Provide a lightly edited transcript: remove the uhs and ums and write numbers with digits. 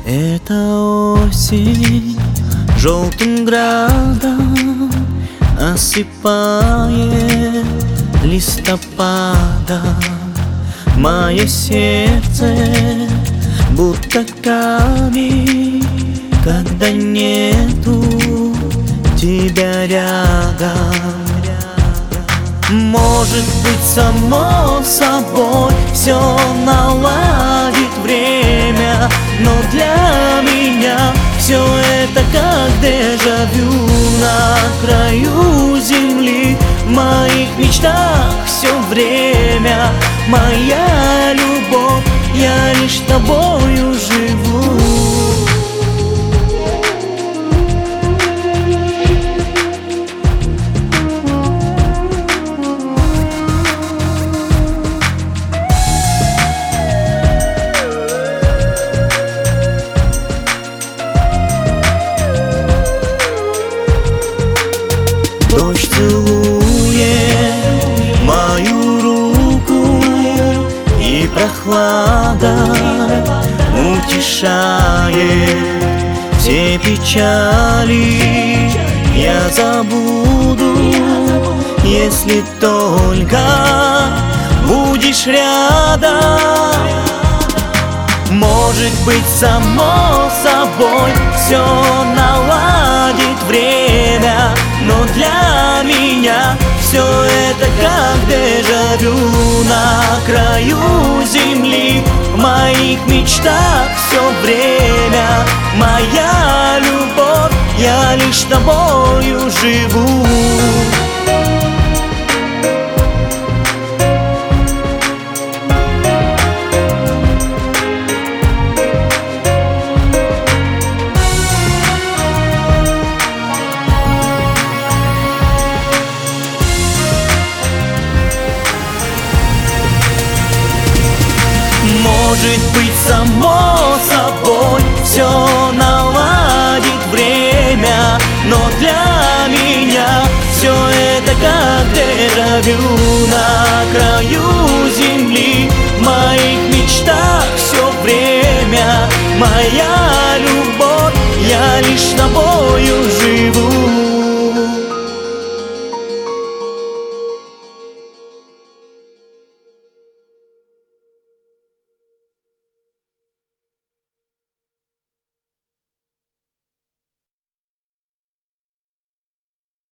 Эта осень желтым градом осыпает листопада. Мое сердце будто камень, когда нету тебя рядом. Может быть, само собой все наладит время, но для меня все это как дежавю. На краю земли, в моих мечтах все время. Моя любовь, я лишь тобою живу. Дождь целует мою руку, и прохлада утешает все печали. Я забуду, если только будешь рядом. Может быть, само собой все наладит время, но для меня все это как дежавю. На краю земли, в моих мечтах все время. Моя любовь, я лишь тобою живу. Может быть, само собой все наладит время, но для меня все это как дежавю. На краю земли, в моих мечтах все время. Моя любовь, я лишь тобой